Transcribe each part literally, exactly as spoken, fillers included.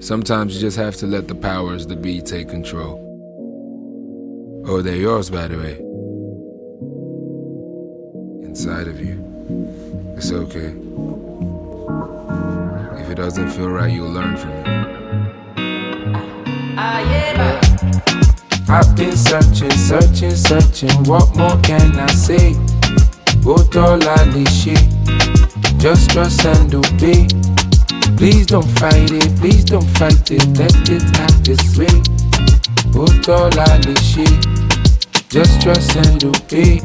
Sometimes you just have to let the powers that be take control. Oh, they're yours, by the way. Inside of you. It's okay. If it doesn't feel right, you'll learn from it. I've been searching, searching, searching. What more can I say? Otola shit. Just trust and obey. Please don't fight it, please don't fight it. Let it act this way. Otola shit. Just trust and obey.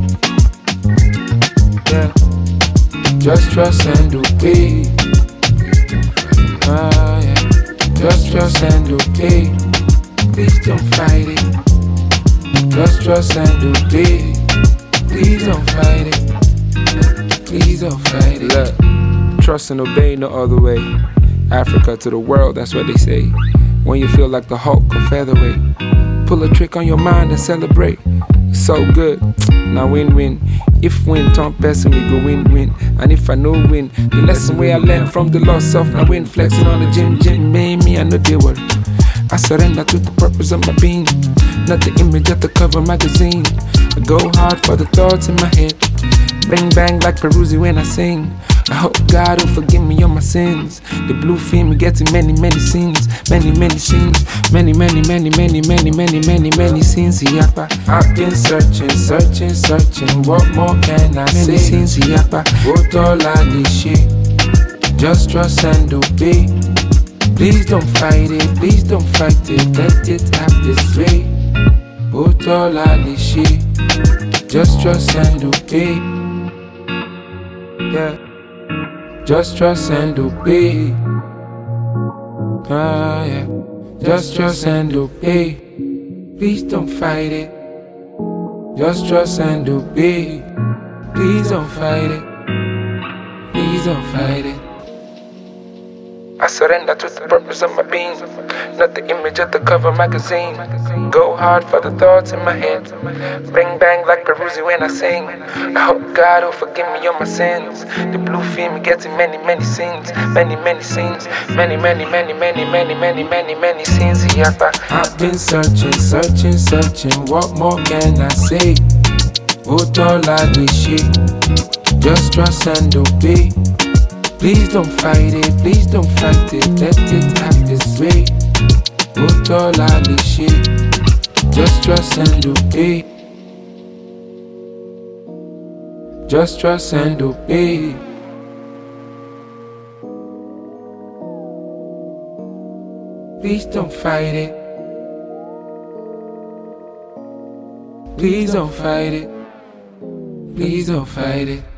Yeah. Just trust and obey. Ah, yeah. Just trust and obey. Please don't fight it. Just trust and obey. Please don't fight it. Please don't fight it. Look, trust and obey, no other way. Africa to the world, that's what they say. When you feel like the Hulk or featherweight, pull a trick on your mind and celebrate. It's so good, now win-win. If win, turn person, we go win-win. And if I know win, the lesson where I learned from the lost self, now win, flexing on the gym, gym, made me, I know they were. I surrender to the purpose of my being, not the image of the cover magazine. I go hard for the thoughts in my head, bang bang like Peruzzi when I sing. I hope God will forgive me all my sins. The blue film getting many, many scenes, many, many scenes, many, many, many, many, many, many, many, many scenes. Yapa. I've been searching, searching, searching. What more can I say? Many scenes. Yapa. Otola shit. Just trust and obey. Please don't fight it, please don't fight it. Let it have this way. Otola shit. Just trust and obey. Yeah. Just trust and obey. Ah, yeah. Just trust and obey. Please don't fight it. Just trust and obey. Please don't fight it. Please don't fight it. I surrender to the purpose of my being, not the image of the cover magazine. Go hard for the thoughts in my head, bang bang like Peruzzi when I sing. I hope God will forgive me all my sins. The blue film getting many, many scenes, many, many scenes, many, many, many, many, many, many, many, many scenes. I've been searching, searching, searching. What more can I say? Otola shit. Just trust and obey. Please don't fight it, please don't fight it. Let it act this way. Otola shit. Just trust and obey. Just trust and obey. Please don't fight it. Please don't fight it. Please don't fight it.